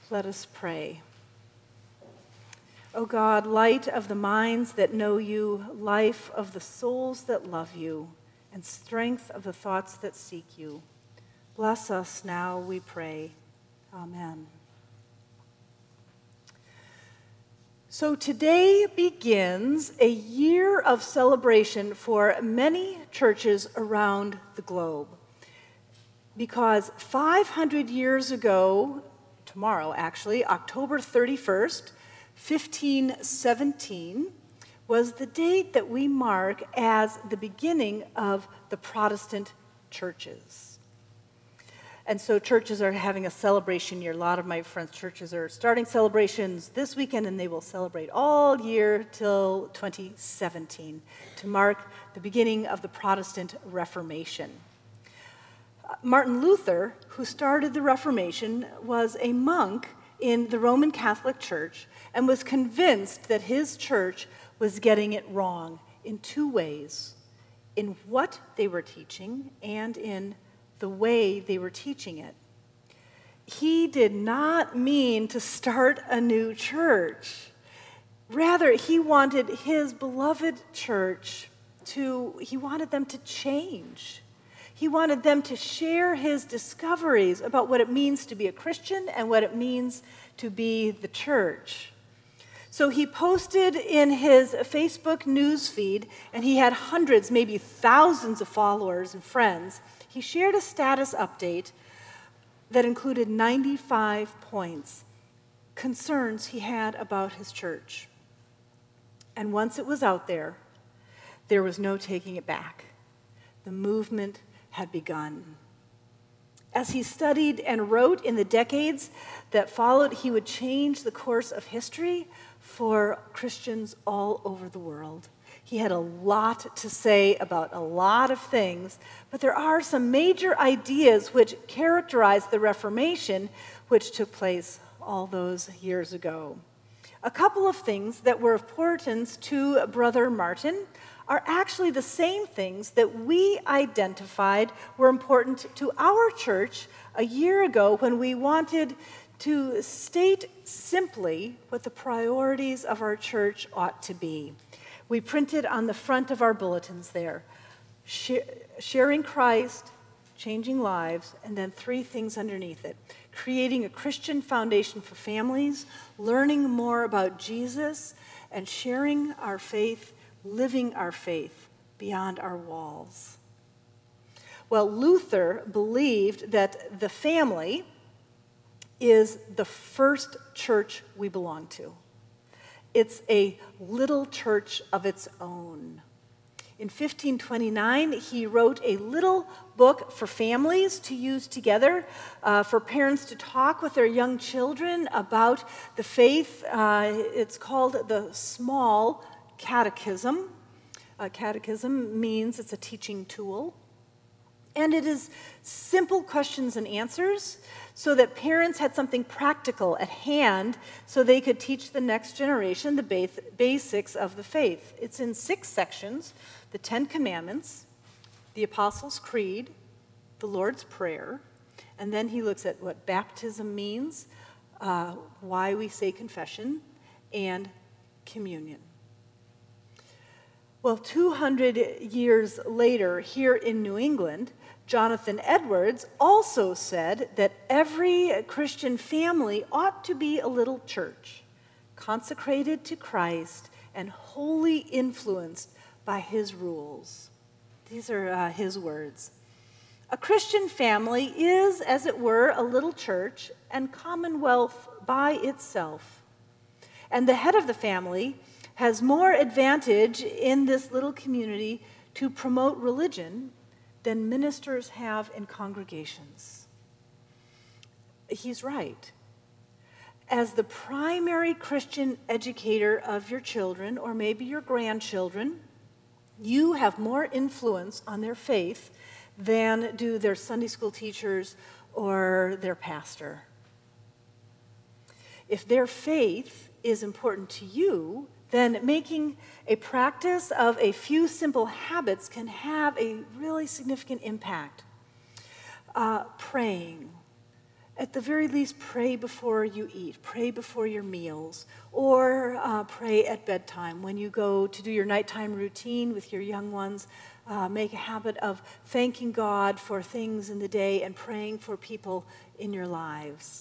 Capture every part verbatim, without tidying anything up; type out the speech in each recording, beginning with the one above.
Let us pray. O God, light of the minds that know you, life of the souls that love you, and strength of the thoughts that seek you, bless us now, we pray. Amen. So today begins a year of celebration for many churches around the globe. Because five hundred years ago, tomorrow actually, October thirty-first, fifteen seventeen, was the date that we mark as the beginning of the Protestant churches. And so churches are having a celebration year. A lot of my friends' churches are starting celebrations this weekend, and they will celebrate all year till twenty seventeen to mark the beginning of the Protestant Reformation. Martin Luther, who started the Reformation, was a monk in the Roman Catholic Church and was convinced that his church was getting it wrong in two ways: in what they were teaching and in the way they were teaching it. He did not mean to start a new church. Rather, he wanted his beloved church to, he wanted them to change. He wanted them to share his discoveries about what it means to be a Christian and what it means to be the church. So he posted in his Facebook news feed, and he had hundreds, maybe thousands of followers and friends. He shared a status update that included ninety-five points, concerns he had about his church. And once it was out there, there was no taking it back. The movement had begun. As he studied and wrote in the decades that followed, he would change the course of history for Christians all over the world. He had a lot to say about a lot of things, but there are some major ideas which characterize the Reformation, which took place all those years ago. A couple of things that were of importance to Brother Martin are actually the same things that we identified were important to our church a year ago when we wanted to state simply what the priorities of our church ought to be. We printed on the front of our bulletins there, sharing Christ, changing lives, and then three things underneath it: creating a Christian foundation for families, learning more about Jesus, and sharing our faith, living our faith beyond our walls. Well, Luther believed that the family is the first church we belong to. It's a little church of its own. In fifteen twenty-nine, he wrote a little book for families to use together, uh, for parents to talk with their young children about the faith. Uh, it's called the Small Catechism. Uh, catechism means it's a teaching tool. And it is simple questions and answers so that parents had something practical at hand so they could teach the next generation the bas- basics of the faith. It's in six sections: the Ten Commandments, the Apostles' Creed, the Lord's Prayer, and then he looks at what baptism means, uh, why we say confession, and communion. Well, two hundred years later, here in New England, Jonathan Edwards also said that every Christian family ought to be a little church, consecrated to Christ and wholly influenced by his rules. These are uh, his words. A Christian family is, as it were, a little church and commonwealth by itself. And the head of the family has more advantage in this little community to promote religion than ministers have in congregations. He's right. As the primary Christian educator of your children, or maybe your grandchildren, you have more influence on their faith than do their Sunday school teachers or their pastor. If their faith is important to you, then making a practice of a few simple habits can have a really significant impact. Uh, praying, at the very least, pray before you eat, pray before your meals, or uh, pray at bedtime. When you go to do your nighttime routine with your young ones, uh, make a habit of thanking God for things in the day and praying for people in your lives.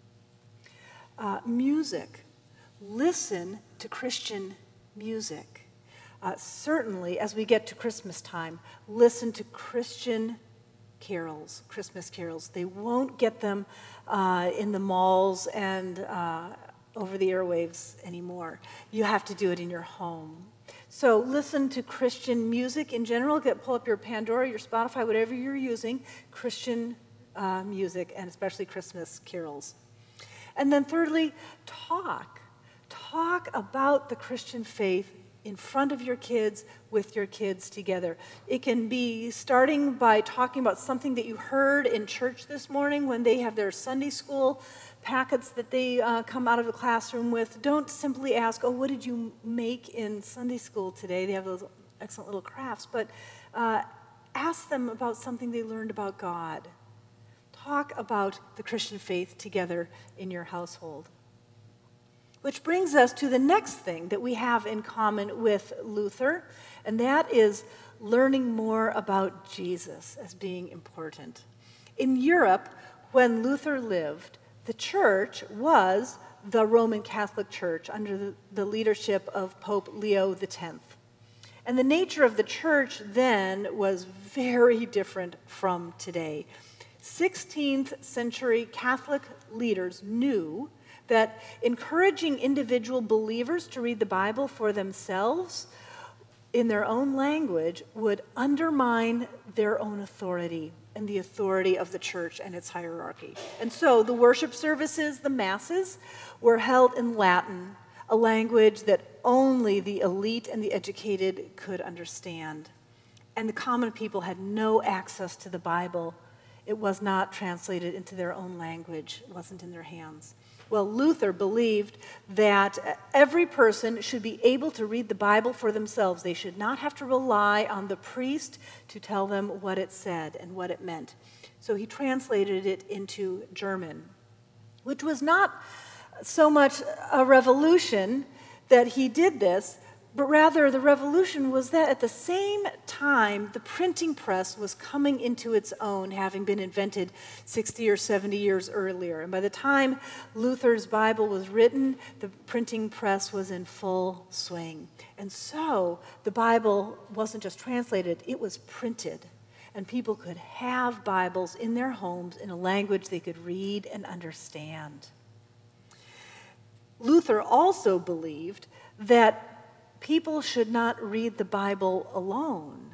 Uh, music. Listen to Christian music. Uh, certainly, as we get to Christmas time, listen to Christian carols, Christmas carols. They won't get them uh, in the malls and uh, over the airwaves anymore. You have to do it in your home. So listen to Christian music in general. Get pull up your Pandora, your Spotify, whatever you're using, Christian uh, music, and especially Christmas carols. And then thirdly, talk. Talk about the Christian faith in front of your kids, with your kids together. It can be starting by talking about something that you heard in church this morning when they have their Sunday school packets that they uh, come out of the classroom with. Don't simply ask, oh, what did you make in Sunday school today? They have those excellent little crafts. But uh, ask them about something they learned about God. Talk about the Christian faith together in your household. Which brings us to the next thing that we have in common with Luther, and that is learning more about Jesus as being important. In Europe, when Luther lived, the church was the Roman Catholic Church under the, the leadership of Pope Leo the tenth. And the nature of the church then was very different from today. sixteenth century Catholic leaders knew that encouraging individual believers to read the Bible for themselves in their own language would undermine their own authority and the authority of the church and its hierarchy. And so the worship services, the masses, were held in Latin, a language that only the elite and the educated could understand. And the common people had no access to the Bible. It was not translated into their own language. It wasn't in their hands. Well, Luther believed that every person should be able to read the Bible for themselves. They should not have to rely on the priest to tell them what it said and what it meant. So he translated it into German, which was not so much a revolution that he did this, but rather the revolution was that at the same time, the printing press was coming into its own, having been invented sixty or seventy years earlier. And by the time Luther's Bible was written, the printing press was in full swing. And so the Bible wasn't just translated, it was printed. And people could have Bibles in their homes in a language they could read and understand. Luther also believed that people should not read the Bible alone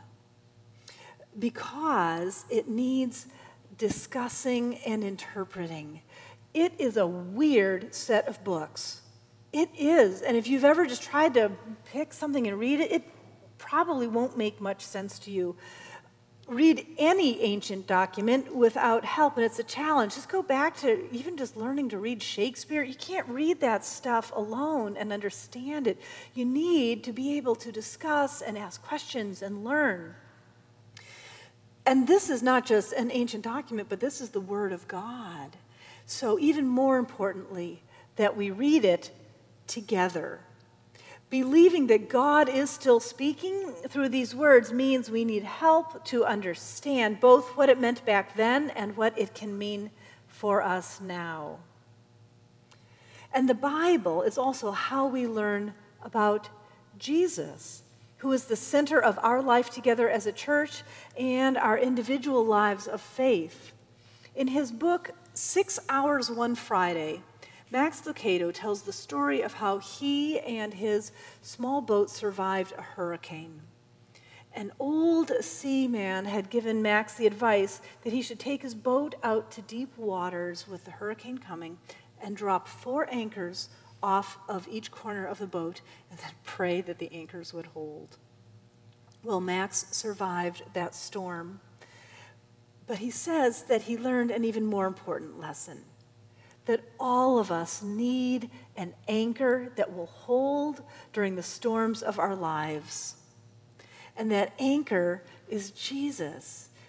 because it needs discussing and interpreting. It is a weird set of books. It is. And if you've ever just tried to pick something and read it, it probably won't make much sense to you. Read any ancient document without help, and it's a challenge. Just go back to even just learning to read Shakespeare. You can't read that stuff alone and understand it. You need to be able to discuss and ask questions and learn. And this is not just an ancient document, but this is the Word of God. So even more importantly, that we read it together. Believing that God is still speaking through these words means we need help to understand both what it meant back then and what it can mean for us now. And the Bible is also how we learn about Jesus, who is the center of our life together as a church and our individual lives of faith. In his book, Six Hours One Friday, Max Lucado tells the story of how he and his small boat survived a hurricane. An old seaman had given Max the advice that he should take his boat out to deep waters with the hurricane coming and drop four anchors off of each corner of the boat and then pray that the anchors would hold. Well, Max survived that storm, but he says that he learned an even more important lesson. That all of us need an anchor that will hold during the storms of our lives. And that anchor is Jesus,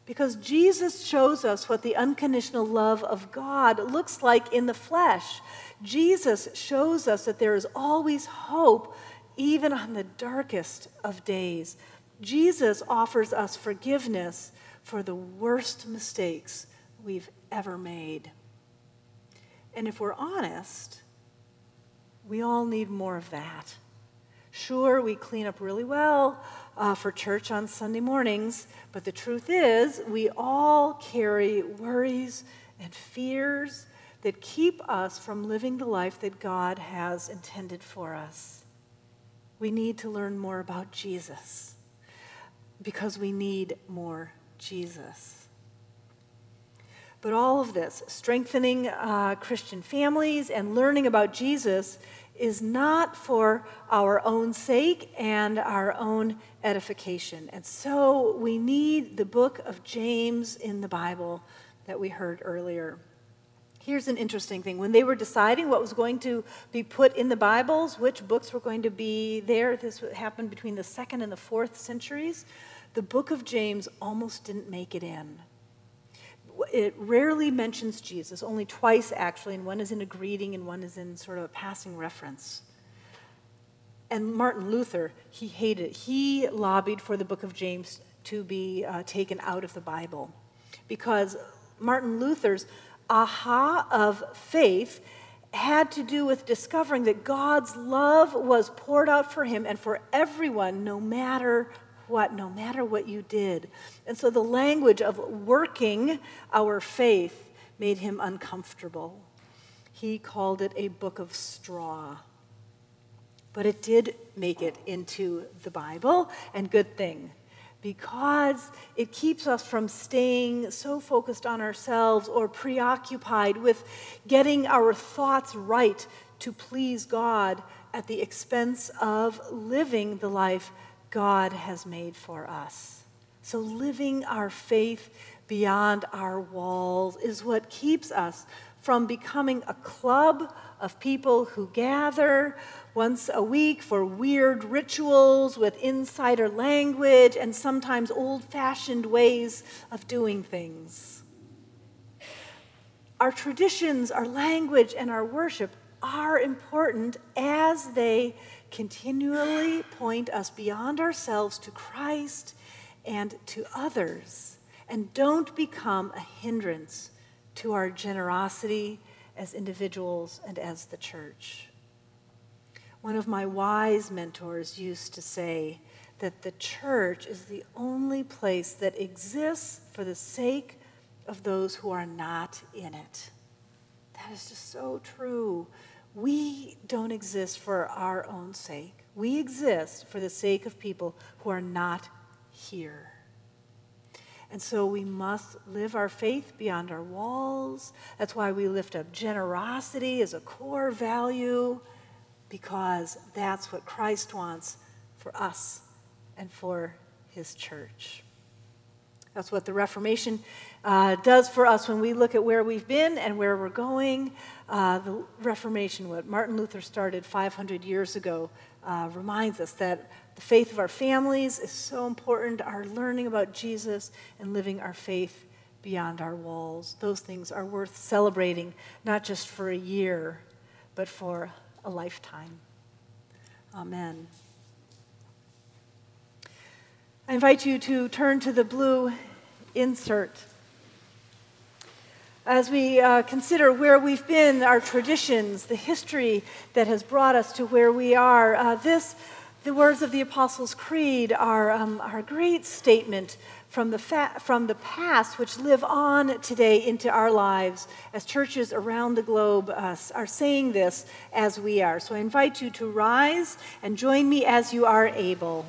because Jesus shows us what the unconditional love of God looks like in the flesh. Jesus shows us that there is always hope, even on the darkest of days. Jesus offers us forgiveness for the worst mistakes we've ever made. And if we're honest, we all need more of that. Sure, we clean up really well uh, for church on Sunday mornings, but the truth is we all carry worries and fears that keep us from living the life that God has intended for us. We need to learn more about Jesus because we need more Jesus. But all of this, strengthening uh, Christian families and learning about Jesus, is not for our own sake and our own edification. And so we need the book of James in the Bible that we heard earlier. Here's an interesting thing. When they were deciding what was going to be put in the Bibles, which books were going to be there, this happened between the second and the fourth centuries, the book of James almost didn't make it in. It rarely mentions Jesus, only twice actually, and one is in a greeting and one is in sort of a passing reference. And Martin Luther, he hated it. He lobbied for the book of James to be uh, taken out of the Bible because Martin Luther's aha of faith had to do with discovering that God's love was poured out for him and for everyone, no matter what, no matter what you did. And so the language of working our faith made him uncomfortable. He called it a book of straw. But it did make it into the Bible, and good thing, because it keeps us from staying so focused on ourselves or preoccupied with getting our thoughts right to please God at the expense of living the life God has made for us. So living our faith beyond our walls is what keeps us from becoming a club of people who gather once a week for weird rituals with insider language and sometimes old-fashioned ways of doing things. Our traditions, our language, and our worship are important as they continually point us beyond ourselves to Christ and to others, and don't become a hindrance to our generosity as individuals and as the church. One of my wise mentors used to say that the church is the only place that exists for the sake of those who are not in it. That is just so true. We don't exist for our own sake. We exist for the sake of people who are not here. And so we must live our faith beyond our walls. That's why we lift up generosity as a core value, because that's what Christ wants for us and for his church. That's what the Reformation uh, does for us when we look at where we've been and where we're going. Uh, the Reformation, what Martin Luther started five hundred years ago, uh, reminds us that the faith of our families is so important, our learning about Jesus and living our faith beyond our walls. Those things are worth celebrating, not just for a year, but for a lifetime. Amen. I invite you to turn to the blue insert. As we uh, consider where we've been, our traditions, the history that has brought us to where we are, uh, this, the words of the Apostles' Creed, are, um, are a great statement from the, fa- from the past, which live on today into our lives as churches around the globe uh, are saying this as we are. So I invite you to rise and join me as you are able.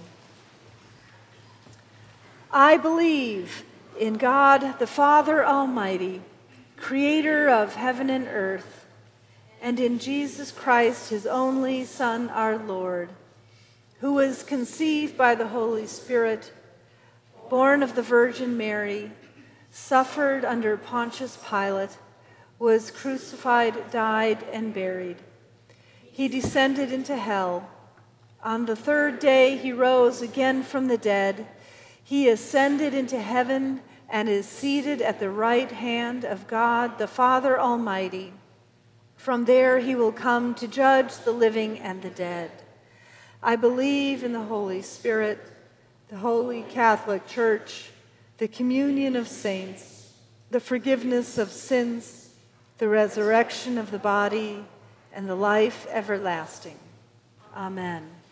I believe in God, the Father Almighty, creator of heaven and earth, and in Jesus Christ, his only Son, our Lord, who was conceived by the Holy Spirit, born of the Virgin Mary, suffered under Pontius Pilate, was crucified, died, and buried. He descended into hell. On the third day he rose again from the dead. He ascended into heaven and is seated at the right hand of God, the Father Almighty. From there he will come to judge the living and the dead. I believe in the Holy Spirit, the Holy Catholic Church, the communion of saints, the forgiveness of sins, the resurrection of the body, and the life everlasting. Amen.